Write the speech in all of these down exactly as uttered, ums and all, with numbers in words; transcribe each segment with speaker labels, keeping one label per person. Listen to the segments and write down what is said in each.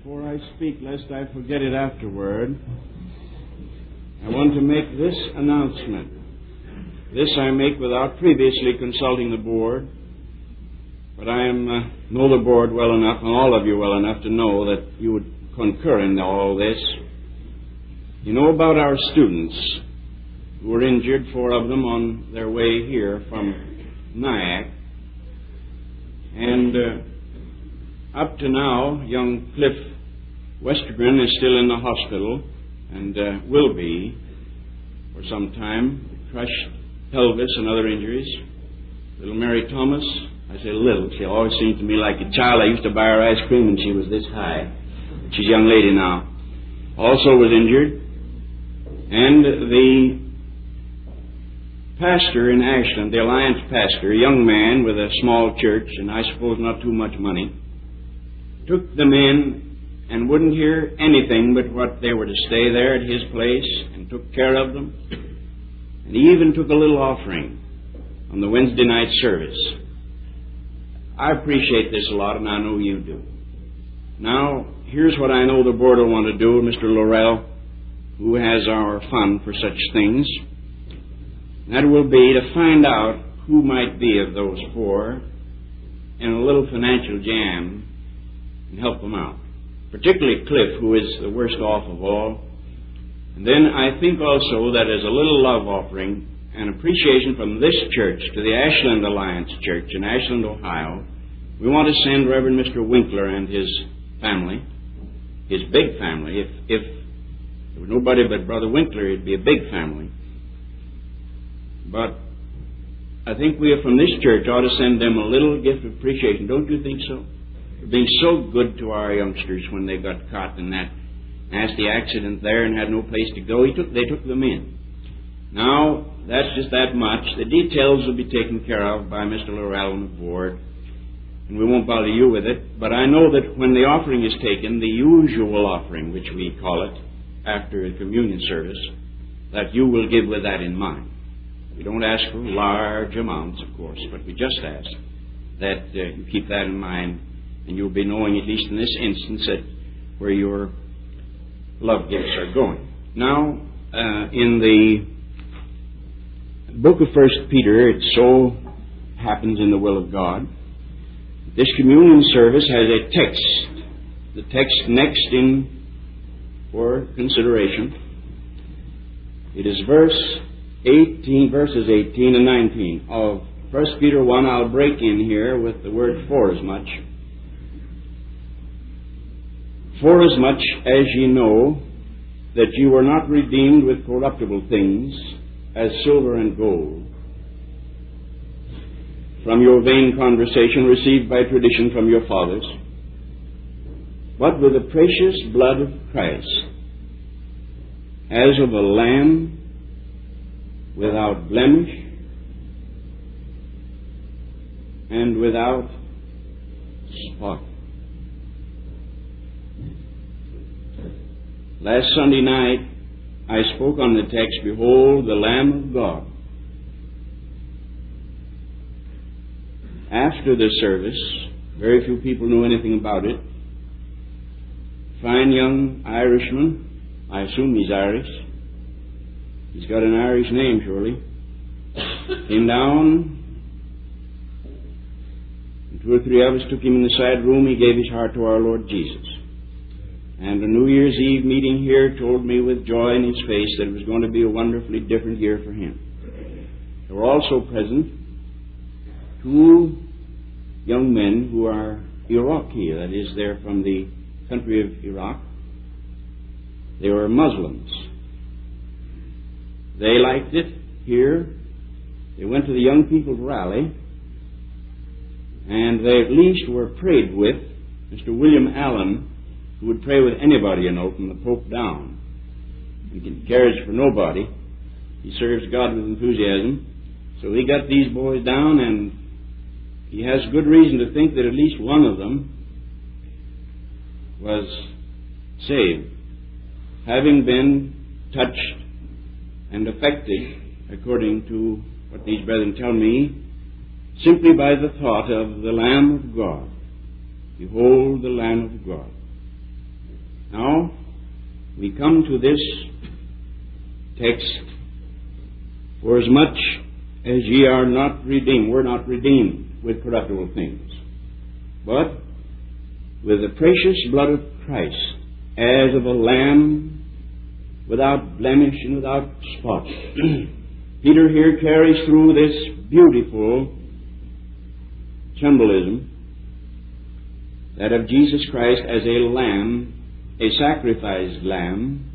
Speaker 1: Before I speak, lest I forget it afterward, I want to make this announcement. This I make without previously consulting the board, but I am, uh, know the board well enough, and all of you well enough, to know that you would concur in all this. You know about our students who were injured, four of them, on their way here from Nyack. And uh, up to now, young Cliff Westergren is still in the hospital and uh, will be for some time. Crushed pelvis and other injuries. Little Mary Thomas, I say little, she always seemed to me like a child. I used to buy her ice cream and she was this high. She's a young lady now. Also was injured. And the pastor in Ashland, the Alliance pastor, a young man with a small church, and I suppose not too much money, took them in and wouldn't hear anything but what they were to stay there at his place, and took care of them. And he even took a little offering on the Wednesday night service. I appreciate this a lot, and I know you do. Now, here's what I know the board will want to do, Mister Laurel, who has our fund for such things. That will be to find out who might be of those four in a little financial jam and help them out. Particularly Cliff, who is the worst off of all. And then I think also that as a little love offering and appreciation from this church to the Ashland Alliance Church in Ashland, Ohio, we want to send Reverend Mister Winkler and his family, his big family. If, if there was nobody but Brother Winkler, it'd be a big family. But I think we from this church ought to send them a little gift of appreciation. Don't you think so? For being so good to our youngsters when they got caught in that nasty accident there and had no place to go. He took, they took them in. Now, that's just that much. The details will be taken care of by Mister Laurel and the board, and we won't bother you with it. But I know that when the offering is taken, the usual offering, which we call it, after the communion service, that you will give with that in mind. We don't ask for large amounts, of course, but we just ask that uh, you keep that in mind, and you'll be knowing, at least in this instance, that where your love gifts are going. Now, uh, in the book of First Peter, it so happens in the will of God, this communion service has a text. The text next in for consideration. It is verse eighteen, verses eighteen and nineteen of First Peter one. I'll break in here with the word for as much. For as much as ye know that you were not redeemed with corruptible things, as silver and gold, from your vain conversation received by tradition from your fathers, but with the precious blood of Christ, as of a lamb without blemish and without spot. Last Sunday night, I spoke on the text, Behold the Lamb of God. After the service, very few people knew anything about it. Fine young Irishman, I assume he's Irish. He's got an Irish name, surely. Came down, and two or three of us took him in the side room. He gave his heart to our Lord Jesus. And a New Year's Eve meeting here told me with joy in his face that it was going to be a wonderfully different year for him. There were also present two young men who are Iraqi, that is, they're from the country of Iraq. They were Muslims. They liked it here. They went to the young people's rally, and they at least were prayed with. Mister William Allen, who would pray with anybody, you know, from the Pope down. He cares for nobody. He serves God with enthusiasm. So he got these boys down, and he has good reason to think that at least one of them was saved, having been touched and affected, according to what these brethren tell me, simply by the thought of the Lamb of God. Behold the Lamb of God. Now, we come to this text, for as much as ye are not redeemed, we're not redeemed with corruptible things, but with the precious blood of Christ, as of a lamb without blemish and without spot. Peter here carries through this beautiful symbolism that of Jesus Christ as a lamb, a sacrificed lamb.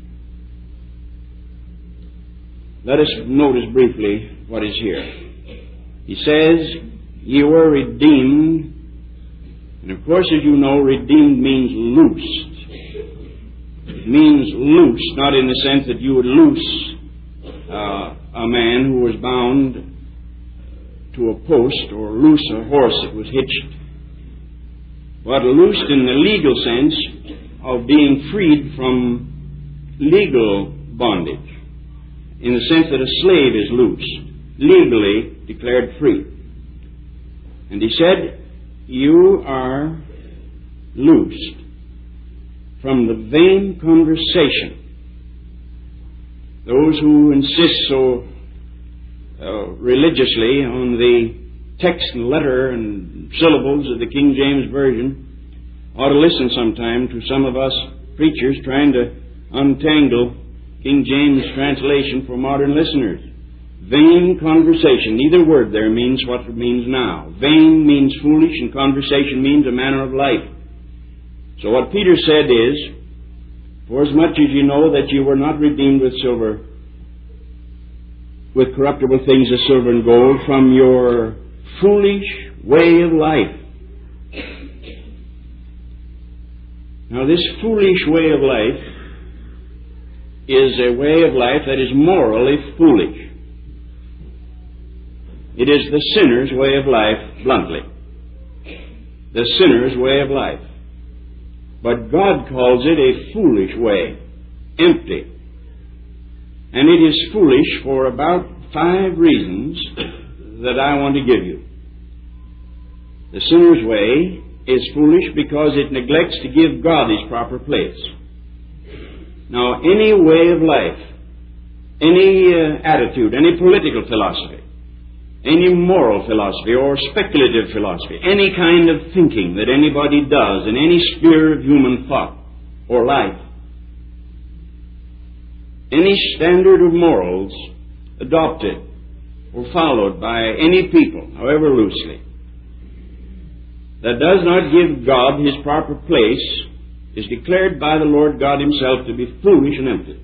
Speaker 1: Let us notice briefly what is here. He says, ye were redeemed, and of course, as you know, redeemed means loosed. It means loose, not in the sense that you would loose uh, a man who was bound to a post or loose a horse that was hitched, but loosed in the legal sense of being freed from legal bondage, in the sense that a slave is loose, legally declared free. And he said, you are loosed from the vain conversation. Those who insist so uh, religiously on the text and letter and syllables of the King James Version ought to listen sometime to some of us preachers trying to untangle King James translation for modern listeners. Vain conversation. Neither word there means what it means now. Vain means foolish, and conversation means a manner of life. So what Peter said is, for as much as you know that you were not redeemed with silver, with corruptible things as silver and gold, from your foolish way of life. Now this foolish way of life is a way of life that is morally foolish. It is the sinner's way of life, bluntly. The sinner's way of life. But God calls it a foolish way, empty. And it is foolish for about five reasons that I want to give you. The sinner's way is foolish because it neglects to give God His proper place. Now, any way of life, any uh, attitude, any political philosophy, any moral philosophy or speculative philosophy, any kind of thinking that anybody does in any sphere of human thought or life, any standard of morals adopted or followed by any people, however loosely, that does not give God His proper place is declared by the Lord God Himself to be foolish and empty.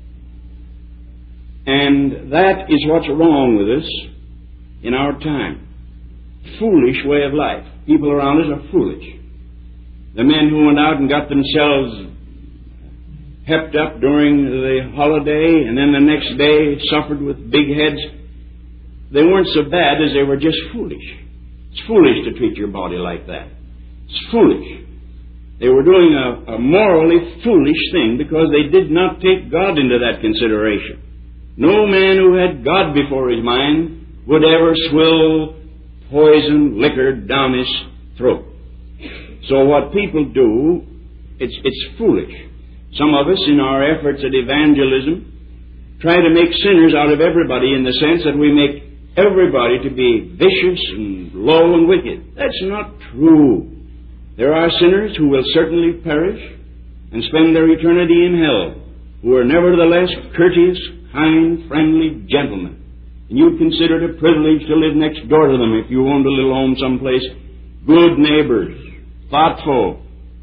Speaker 1: And that is what's wrong with us in our time. Foolish way of life. People around us are foolish. The men who went out and got themselves hepped up during the holiday and then the next day suffered with big heads, they weren't so bad as they were just foolish. It's foolish to treat your body like that. It's foolish. They were doing a, a morally foolish thing because they did not take God into that consideration. No man who had God before his mind would ever swill poison liquor down his throat. So what people do, it's, it's foolish. Some of us, in our efforts at evangelism, try to make sinners out of everybody in the sense that we make everybody to be vicious and low and wicked. That's not true. There are sinners who will certainly perish and spend their eternity in hell, who are nevertheless courteous, kind, friendly gentlemen. And you'd consider it a privilege to live next door to them if you owned a little home someplace. Good neighbors, thoughtful.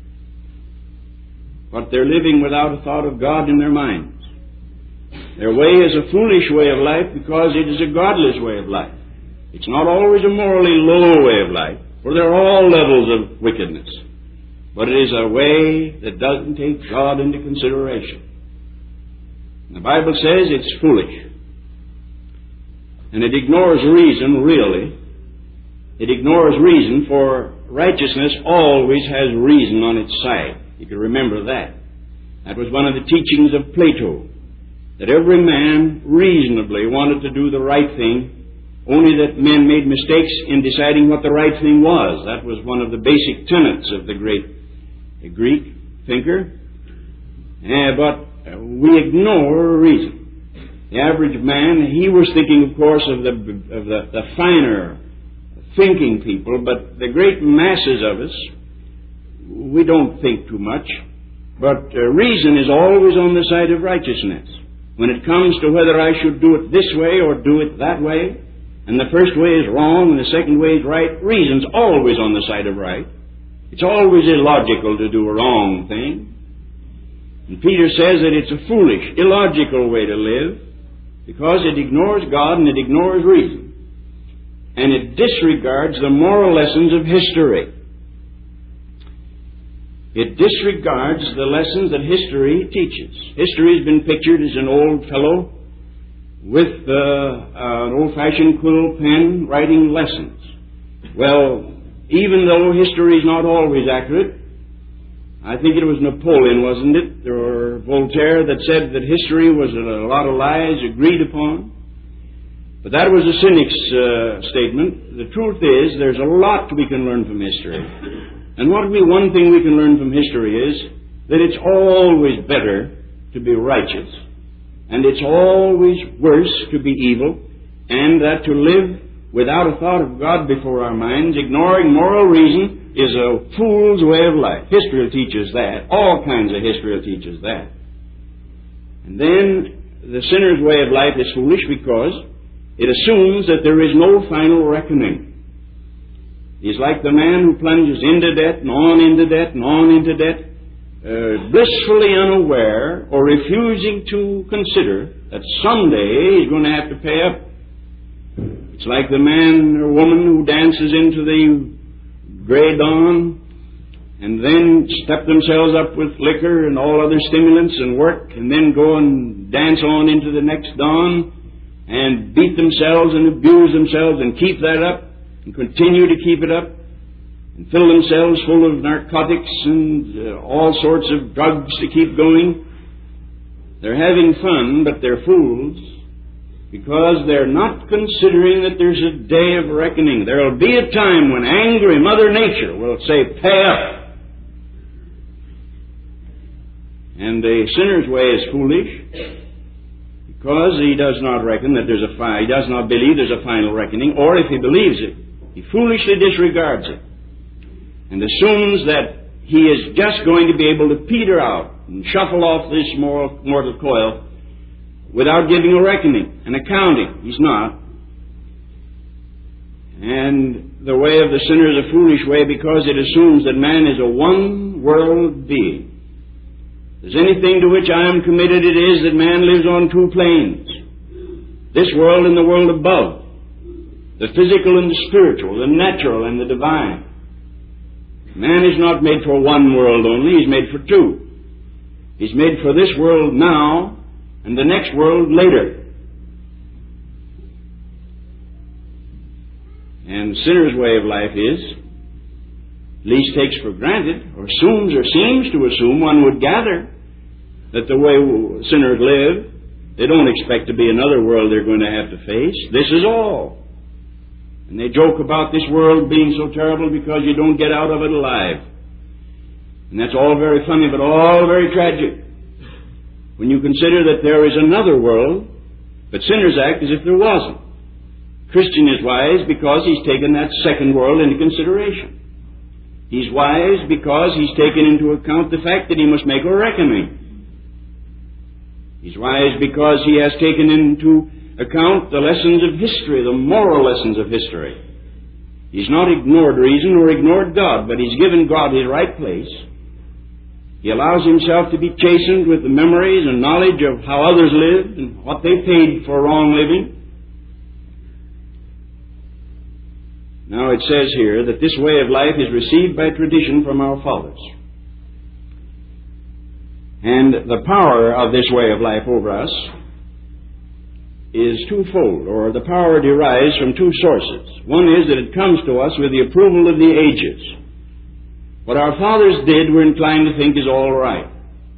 Speaker 1: But they're living without a thought of God in their minds. Their way is a foolish way of life because it is a godless way of life. It's not always a morally low way of life, for there are all levels of wickedness. But it is a way that doesn't take God into consideration. And the Bible says it's foolish. And it ignores reason, really. It ignores reason, for righteousness always has reason on its side. You can remember that. That was one of the teachings of Plato, that every man reasonably wanted to do the right thing, only that men made mistakes in deciding what the right thing was. That was one of the basic tenets of the great Greek thinker. Uh, but uh, we ignore reason. The average man, he was thinking, of course, of the of the, the finer thinking people, but the great masses of us, we don't think too much. But uh, reason is always on the side of righteousness. When it comes to whether I should do it this way or do it that way, and the first way is wrong and the second way is right, reason's always on the side of right. It's always illogical to do a wrong thing. And Peter says that it's a foolish, illogical way to live because it ignores God and it ignores reason. And it disregards the moral lessons of history. It disregards the lessons that history teaches. History has been pictured as an old fellow with uh, uh, an old-fashioned quill pen writing lessons. Well, even though history is not always accurate, I think it was Napoleon, wasn't it, or Voltaire, that said that history was a lot of lies agreed upon. But that was a cynic's uh, statement. The truth is, there's a lot we can learn from history. And what we, one thing we can learn from history is that it's always better to be righteous, and it's always worse to be evil, and that to live without a thought of God before our minds, ignoring moral reason, is a fool's way of life. History teaches that. All kinds of history teaches that. And then the sinner's way of life is foolish because it assumes that there is no final reckoning. He's like the man who plunges into debt and on into debt and on into debt, uh, blissfully unaware or refusing to consider that someday he's going to have to pay up. It's like the man or woman who dances into the gray dawn and then step themselves up with liquor and all other stimulants and work and then go and dance on into the next dawn and beat themselves and abuse themselves and keep that up and continue to keep it up and fill themselves full of narcotics and uh, all sorts of drugs to keep going. They're having fun, but they're fools because they're not considering that there's a day of reckoning. There'll be a time when angry Mother Nature will say, pay up. And the sinner's way is foolish because he does not reckon that there's a fi- he does not believe there's a final reckoning, or if he believes it, he foolishly disregards it and assumes that he is just going to be able to peter out and shuffle off this mortal, mortal coil without giving a reckoning, an accounting. He's not. And the way of the sinner is a foolish way because it assumes that man is a one-world being. If there's anything to which I am committed, it is that man lives on two planes. This world and the world above. The physical and the spiritual, the natural and the divine. Man is not made for one world only, he's made for two. He's made for this world now and the next world later. And the sinner's way of life is, at least takes for granted, or assumes or seems to assume, one would gather, that the way sinners live, they don't expect to be another world they're going to have to face. This is all. And they joke about this world being so terrible because you don't get out of it alive. And that's all very funny, but all very tragic. When you consider that there is another world, but sinners act as if there wasn't. Christian is wise because he's taken that second world into consideration. He's wise because he's taken into account the fact that he must make a reckoning. He's wise because he has taken into account the lessons of history, the moral lessons of history. He's not ignored reason or ignored God, but he's given God his right place. He allows himself to be chastened with the memories and knowledge of how others lived and what they paid for wrong living. Now it says here that this way of life is received by tradition from our fathers. And the power of this way of life over us is twofold, or the power derives from two sources. One is that it comes to us with the approval of the ages. What our fathers did, we're inclined to think is all right.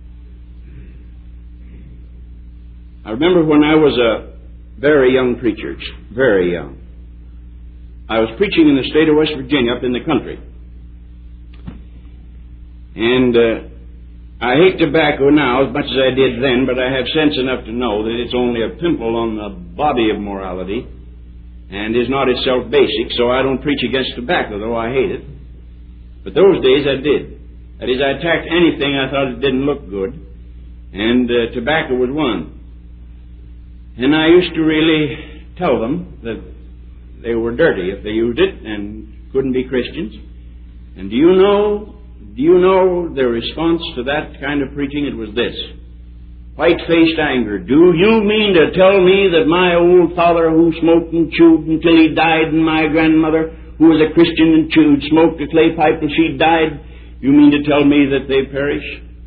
Speaker 1: I remember when I was a very young preacher, very young. I was preaching in the state of West Virginia, up in the country. And uh, I hate tobacco now as much as I did then, but I have sense enough to know that it's only a pimple on the body of morality and is not itself basic, so I don't preach against tobacco, though I hate it. But those days I did. That is, I attacked anything I thought it didn't look good, and uh, tobacco was one. And I used to really tell them that they were dirty if they used it and couldn't be Christians. And do you know, do you know the response to that kind of preaching? It was this: white-faced anger. Do you mean to tell me that my old father who smoked and chewed until he died, and my grandmother who was a Christian and chewed, smoked a clay pipe till she died, you mean to tell me that they perish?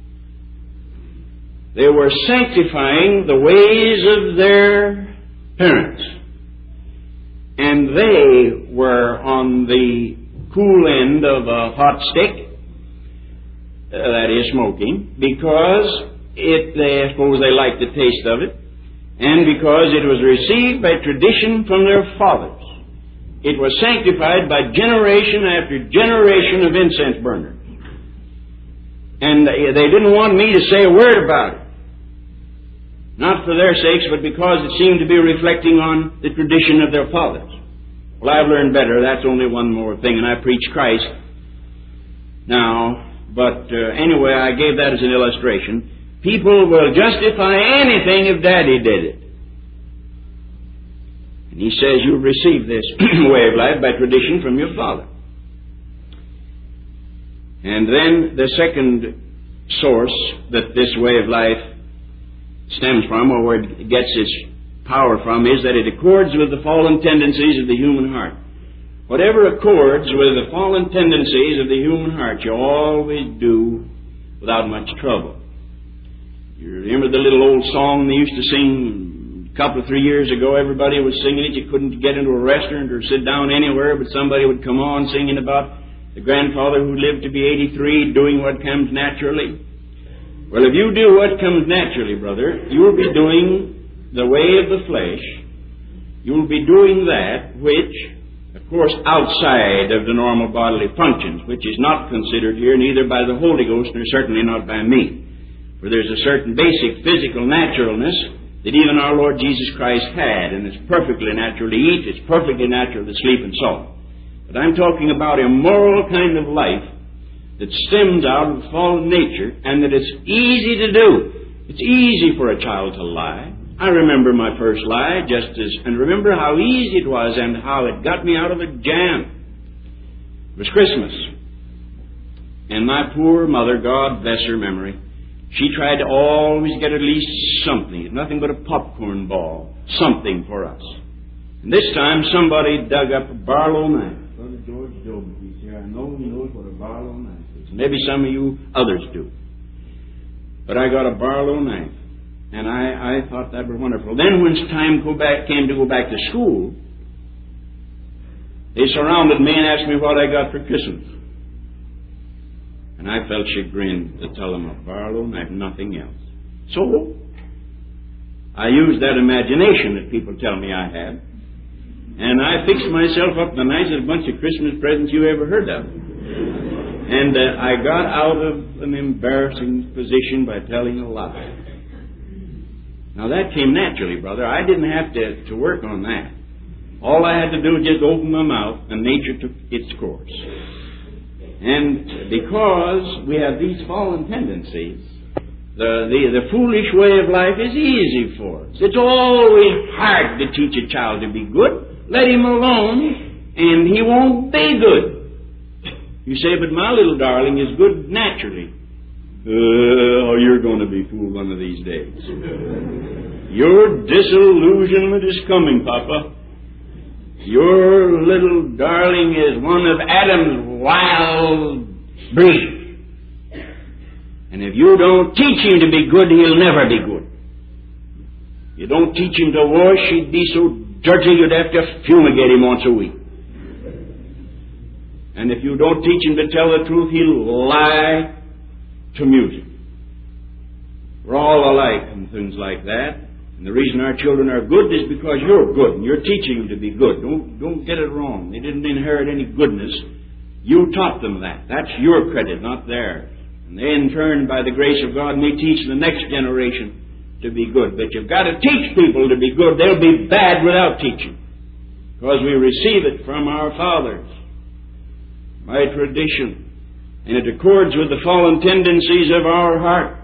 Speaker 1: They were sanctifying the ways of their parents. And they were on the cool end of a hot stick, uh, that is smoking, because it, they, I suppose they liked the taste of it, and because it was received by tradition from their fathers. It was sanctified by generation after generation of incense burners. And they, they didn't want me to say a word about it. Not for their sakes, but because it seemed to be reflecting on the tradition of their fathers. Well, I've learned better. That's only one more thing, and I preach Christ now. But uh, anyway, I gave that as an illustration. People will justify anything if Daddy did it. And he says you receive this way of life by tradition from your father. And then the second source that this way of life stems from, or where it gets its power from, is that it accords with the fallen tendencies of the human heart. Whatever accords with the fallen tendencies of the human heart, you always do without much trouble. You remember the little old song they used to sing a couple of three years ago? Everybody was singing it. You couldn't get into a restaurant or sit down anywhere, but somebody would come on singing about the grandfather who lived to be eighty-three, doing what comes naturally. Well, if you do what comes naturally, brother, you'll be doing the way of the flesh. You'll be doing that which, of course, outside of the normal bodily functions, which is not considered here neither by the Holy Ghost nor certainly not by me. For there's a certain basic physical naturalness that even our Lord Jesus Christ had, and it's perfectly natural to eat, it's perfectly natural to sleep and so on. But I'm talking about a moral kind of life that stems out of fallen nature, and that it's easy to do. It's easy for a child to lie. I remember my first lie, just as, and remember how easy it was and how it got me out of a jam. It was Christmas. And my poor mother, God bless her memory, she tried to always get at least something, nothing but a popcorn ball, something for us. And this time somebody dug up a Barlow knife. Brother George Job, he's here. I know he knows what a Barlow knife is. Maybe some of you others do. But I got a Barlow knife. And I, I thought that was wonderful. Then when time go back, came to go back to school, they surrounded me and asked me what I got for Christmas. And I felt chagrined to tell them a Barlow knife, nothing else. So, I used that imagination that people tell me I have, and I fixed myself up the nicest bunch of Christmas presents you ever heard of. And uh, I got out of an embarrassing position by telling a lie. Now that came naturally, brother. I didn't have to, to work on that. All I had to do was just open my mouth, and nature took its course. And because we have these fallen tendencies, the, the, the foolish way of life is easy for us. It's always hard to teach a child to be good. Let him alone, and he won't be good. You say, but my little darling is good naturally. Uh, oh, you're going to be fooled one of these days. Your disillusionment is coming, Papa. Your little darling is one of Adam's wild breed. And if you don't teach him to be good, he'll never be good. You don't teach him to wash, he'd be so dirty you'd have to fumigate him once a week. And if you don't teach him to tell the truth, he'll lie to music. We're all alike and things like that. And the reason our children are good is because you're good and you're teaching them to be good. Don't, don't get it wrong. They didn't inherit any goodness. You taught them that. That's your credit, not theirs. And they, in turn, by the grace of God, may teach the next generation to be good. But you've got to teach people to be good. They'll be bad without teaching, because we receive it from our fathers by tradition, and it accords with the fallen tendencies of our heart.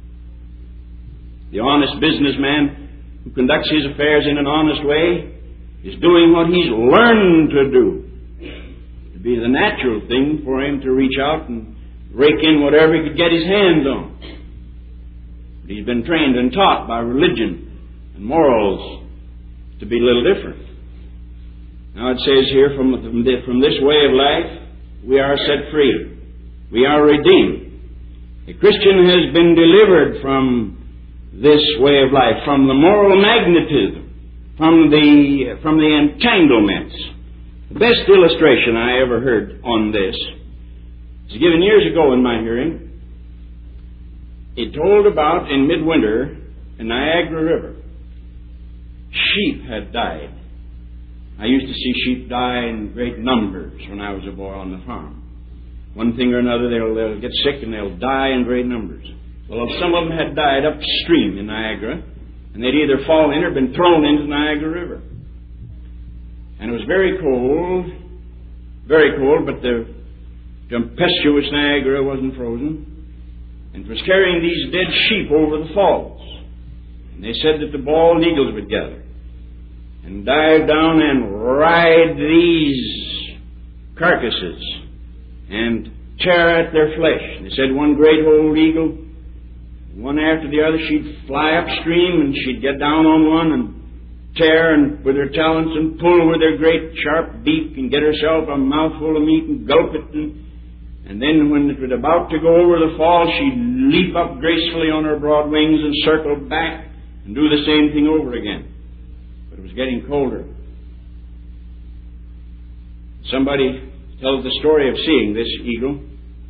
Speaker 1: The honest businessman who conducts his affairs in an honest way is doing what he's learned to do. It'd be the natural thing for him to reach out and rake in whatever he could get his hands on. But he's been trained and taught by religion and morals to be a little different. Now it says here, from, from this way of life, we are set free. We are redeemed. A Christian has been delivered from this way of life, from the moral magnetism, from the, from the entanglements. The best illustration I ever heard on this was given years ago in my hearing. It told about in midwinter in Niagara River. Sheep had died. I used to see sheep die in great numbers when I was a boy on the farm. One thing or another, they'll, they'll get sick and they'll die in great numbers. Well, some of them had died upstream in Niagara, and they'd either fallen in or been thrown into the Niagara River. And it was very cold, very cold, but the tempestuous Niagara wasn't frozen. And it was carrying these dead sheep over the falls. And they said that the bald eagles would gather and dive down and ride these carcasses and tear at their flesh. And they said one great old eagle, one after the other, she'd fly upstream and she'd get down on one and tear and with her talons and pull with her great sharp beak and get herself a mouthful of meat and gulp it. And, and then when it was about to go over the fall, she'd leap up gracefully on her broad wings and circle back and do the same thing over again. But it was getting colder. Somebody tells the story of seeing this eagle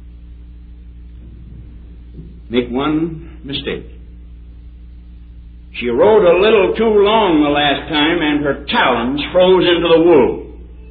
Speaker 1: make one mistake. She rode a little too long the last time, and her talons froze into the wool.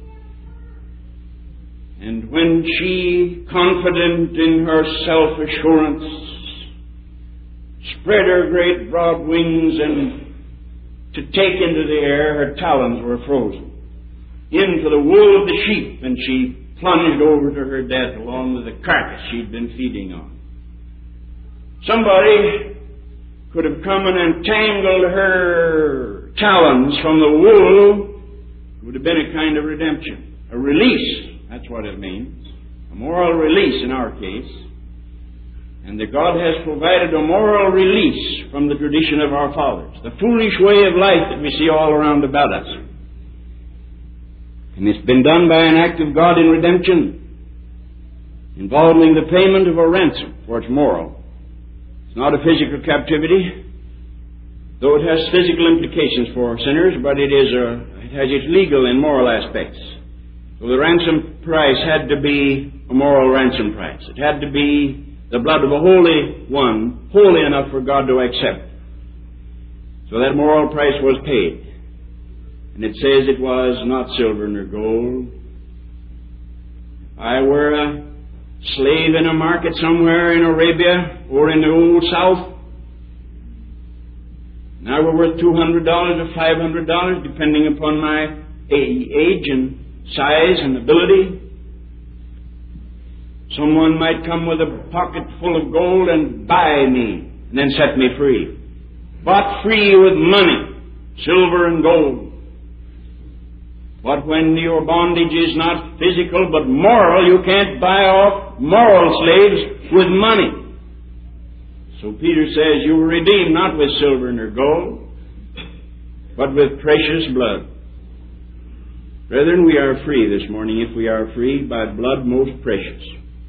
Speaker 1: And when she, confident in her self-assurance, spread her great broad wings and to take into the air, her talons were frozen into the wool of the sheep, and she plunged over to her death along with the carcass she'd been feeding on. Somebody could have come and entangled her talons from the wool. It would have been a kind of redemption, a release. That's what it means. A moral release in our case. And that God has provided a moral release from the tradition of our fathers, the foolish way of life that we see all around about us. And it's been done by an act of God in redemption, involving the payment of a ransom for its moral. It's not a physical captivity, though it has physical implications for sinners, but it is a, it has its legal and moral aspects. So the ransom price had to be a moral ransom price. It had to be the blood of a holy one, holy enough for God to accept. So that moral price was paid. And it says it was not silver nor gold. If I were a slave in a market somewhere in Arabia or in the old South, and I were worth two hundred dollars or five hundred dollars, depending upon my age and size and ability, someone might come with a pocket full of gold and buy me and then set me free. Bought free with money, silver and gold. But when your bondage is not physical but moral, you can't buy off moral slaves with money. So Peter says, you were redeemed not with silver nor gold, but with precious blood. Brethren, we are free this morning, if we are free, by blood most precious.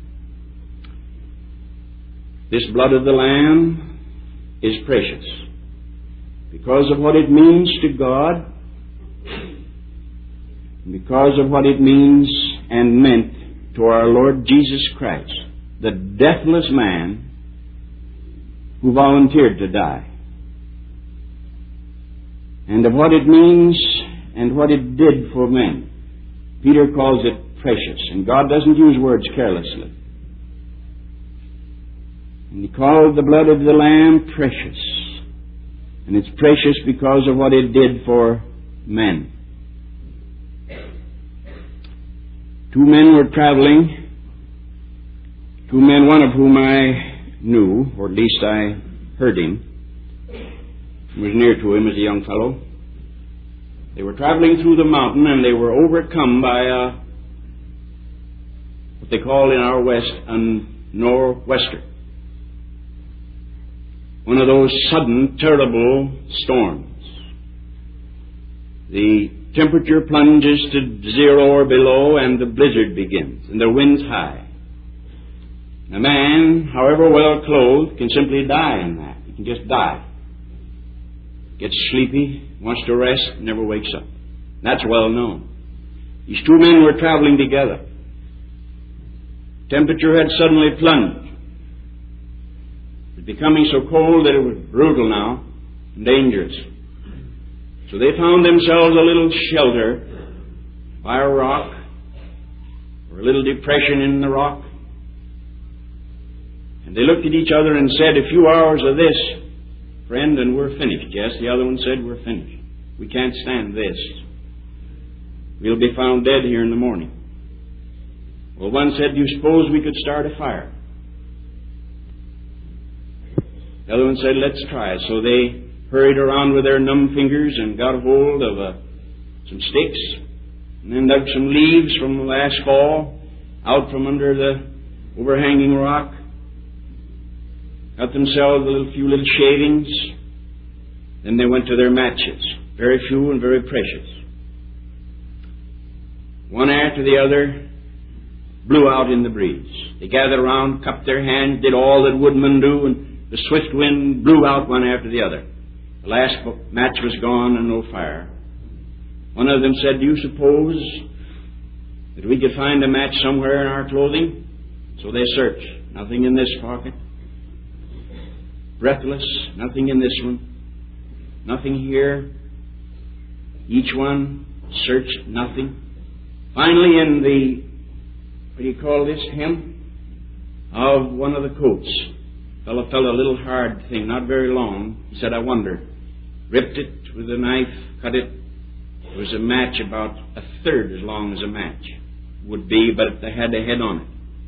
Speaker 1: This blood of the Lamb is precious because of what it means to God, because of what it means and meant to our Lord Jesus Christ, the deathless man who volunteered to die, and of what it means and what it did for men. Peter calls it precious, and God doesn't use words carelessly. And he called the blood of the Lamb precious. And it's precious because of what it did for men. Two men were traveling. Two men, one of whom I knew, or at least I heard him. I was near to him as a young fellow. They were traveling through the mountain, and they were overcome by a, what they call in our West, a nor'wester. One of those sudden, terrible storms. The temperature plunges to zero or below, and the blizzard begins, and the wind's high. A man, however well clothed, can simply die in that. He can just die. Gets sleepy, wants to rest, never wakes up. That's well known. These two men were traveling together. Temperature had suddenly plunged. It was becoming so cold that it was brutal now and dangerous. So they found themselves a little shelter by a rock, or a little depression in the rock. And they looked at each other and said, "A few hours of this, friend, and we're finished." Yes, the other one said, "We're finished. We can't stand this. We'll be found dead here in the morning." Well, one said, "Do you suppose we could start a fire?" The other one said, "Let's try." So they hurried around with their numb fingers and got a hold of uh, some sticks, and then dug some leaves from the last fall out from under the overhanging rock. Got themselves a little, few little shavings. Then they went to their matches, very few and very precious. One after the other blew out in the breeze. They gathered around, cupped their hands, did all that woodmen do, and the swift wind blew out one after the other. The last match was gone and no fire. One of them said, "Do you suppose that we could find a match somewhere in our clothing?" So they searched. Nothing in this pocket. Breathless, nothing in this one. Nothing here. Each one searched, nothing. Finally, in the, what do you call this, hem of one of the coats, the fellow felt a little hard thing, not very long. He said, "I wonder." Ripped it with a knife, cut it. It was a match about a third as long as a match would be, but it had a head on it.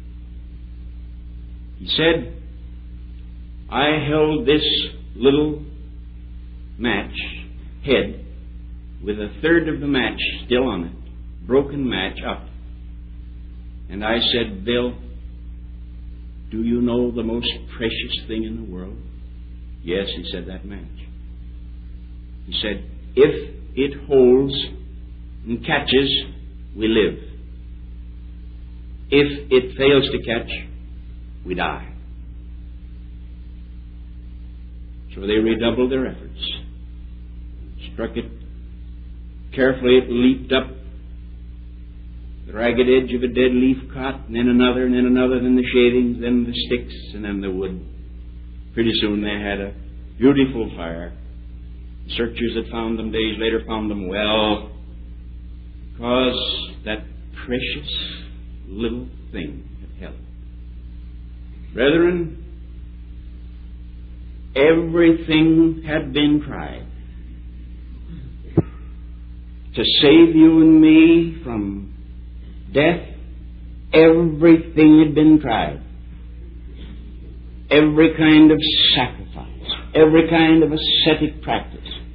Speaker 1: He said, "I held this little match head with a third of the match still on it, broken match up. And I said, 'Bill, do you know the most precious thing in the world?' 'Yes,' he said, 'that match.' He said, 'If it holds and catches, we live. If it fails to catch, we die.' So they redoubled their efforts. Struck it carefully. It leaped up the ragged edge of a dead leaf caught, and then another, and then another, then the shavings, then the sticks, and then the wood. Pretty soon they had a beautiful fire. Searchers that found them days later found them well, because that precious little thing had held. Brethren, everything had been tried to save you and me from death. Everything had been tried. Every kind of sacrifice, every kind of ascetic practice,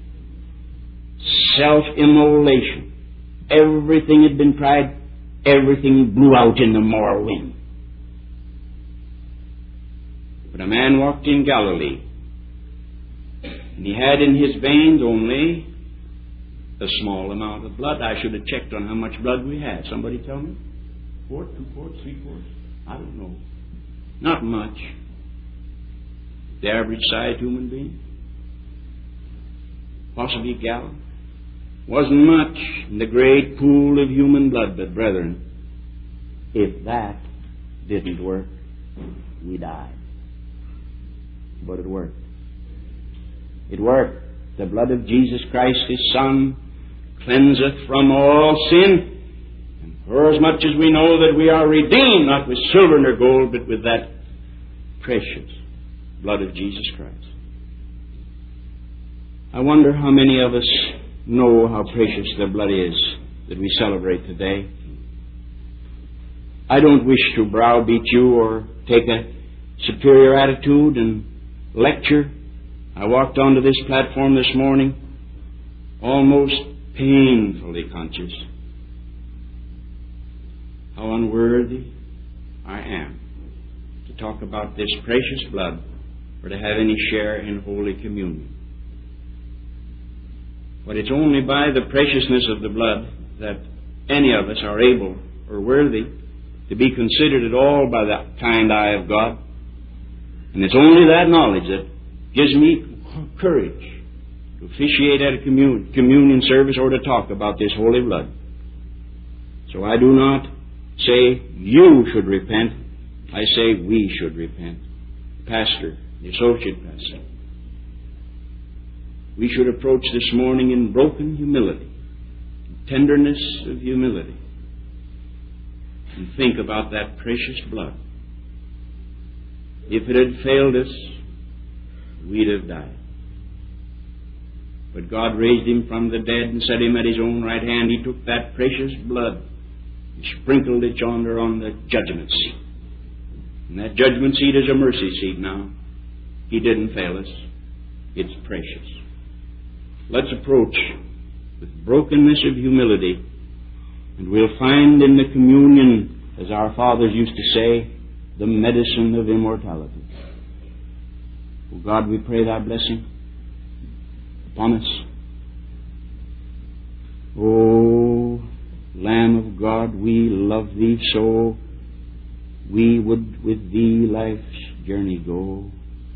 Speaker 1: self-immolation, everything had been tried. Everything blew out in the moral wind. But a man walked in Galilee, and he had in his veins only a small amount of blood. I should have checked on how much blood we had. Somebody tell me? Quart, two quarts, three quarts? I don't know. Not much. The average-sized human being? Possibly a gallon? Wasn't much in the great pool of human blood, but brethren, if that didn't work, we died. But it worked. It worked. The blood of Jesus Christ, His Son, cleanseth from all sin. And for as much as we know that we are redeemed, not with silver nor gold, but with that precious blood of Jesus Christ. I wonder how many of us know how precious the blood is that we celebrate today. I don't wish to browbeat you or take a superior attitude and lecture. I walked onto this platform this morning almost painfully conscious how unworthy I am to talk about this precious blood or to have any share in Holy Communion. But it's only by the preciousness of the blood that any of us are able or worthy to be considered at all by the kind eye of God. And it's only that knowledge that gives me courage to officiate at a commun- communion service or to talk about this holy blood. So I do not say you should repent. I say we should repent. Pastor, the associate pastor. We should approach this morning in broken humility, tenderness of humility, and think about that precious blood. If it had failed us, we'd have died. But God raised him from the dead and set him at his own right hand. He took that precious blood and sprinkled it yonder on the judgment seat. And that judgment seat is a mercy seat now. He didn't fail us. It's precious. Let's approach with brokenness of humility, and we'll find in the communion, as our fathers used to say, the medicine of immortality. Oh God, we pray thy blessing upon us. O Lamb of God, we love thee so, we would with thee life's journey go.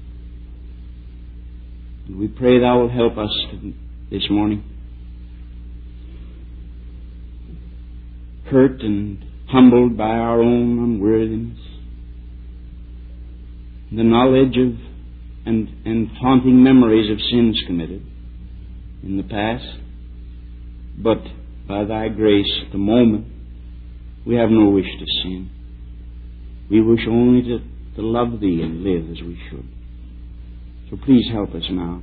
Speaker 1: And we pray thou wilt help us this morning, hurt and humbled by our own unworthiness, the knowledge of and, and haunting memories of sins committed in the past, but by thy grace at the moment we have no wish to sin. We wish only to, to love thee and live as we should. So please help us now,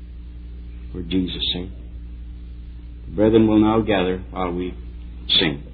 Speaker 1: for Jesus' sake. The brethren will now gather while we sing.